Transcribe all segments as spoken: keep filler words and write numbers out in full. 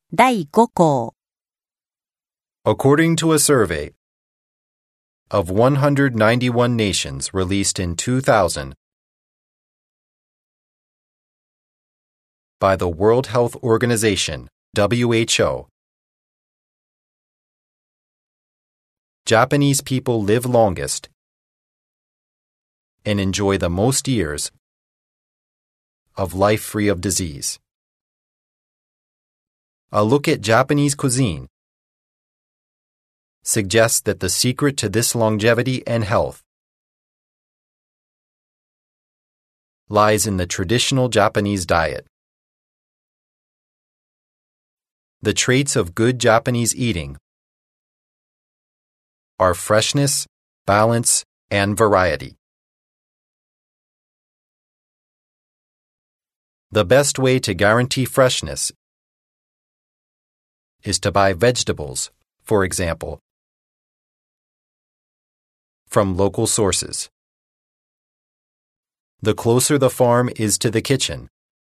だいごこう According to a survey of one hundred ninety-one nations released in two thousand by the World Health Organization, W H O, Japanese people live longest and enjoy the most years of life free of disease. A look at Japanese cuisine suggests that the secret to this longevity and health lies in the traditional Japanese diet. The traits of good Japanese eating are freshness, balance, and variety. The best way to guarantee freshness is to buy vegetables, for example, from local sources. The closer the farm is to the kitchen,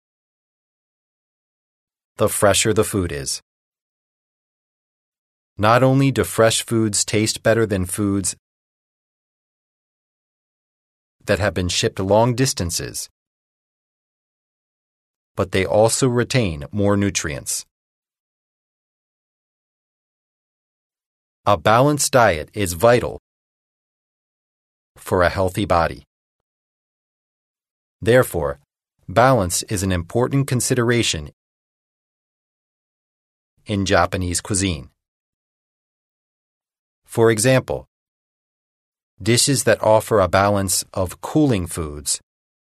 the fresher the food is. Not only do fresh foods taste better than foods that have been shipped long distances, but they also retain more nutrients. A balanced diet is vital for a healthy body. Therefore, balance is an important consideration in Japanese cuisine. For example, dishes that offer a balance of cooling foods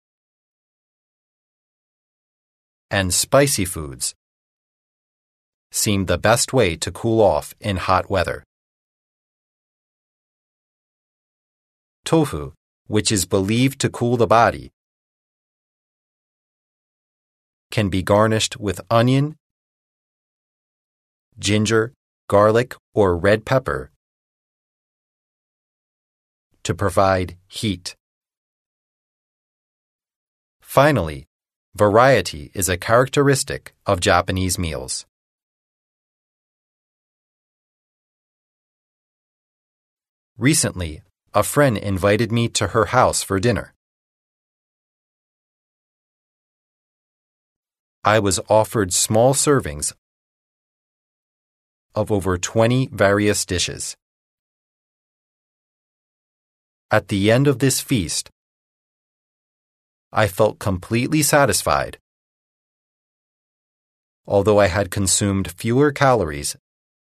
and spicy foods seem the best way to cool off in hot weather. Tofu, which is believed to cool the body, can be garnished with onion, ginger, garlic, or red pepper to provide heat. Finally, variety is a characteristic of Japanese meals. Recently, a friend invited me to her house for dinner. I was offered small servings of over twenty various dishes. At the end of this feast, I felt completely satisfied, although I had consumed fewer calories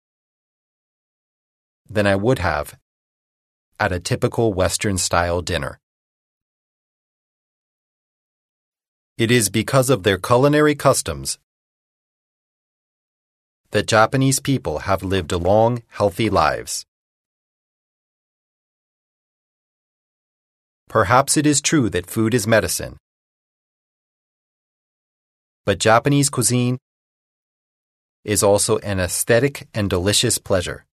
than I would have at a typical Western-style dinner. It is because of their culinary customs that Japanese people have lived long, healthy lives. Perhaps it is true that food is medicine, but Japanese cuisine is also an aesthetic and delicious pleasure.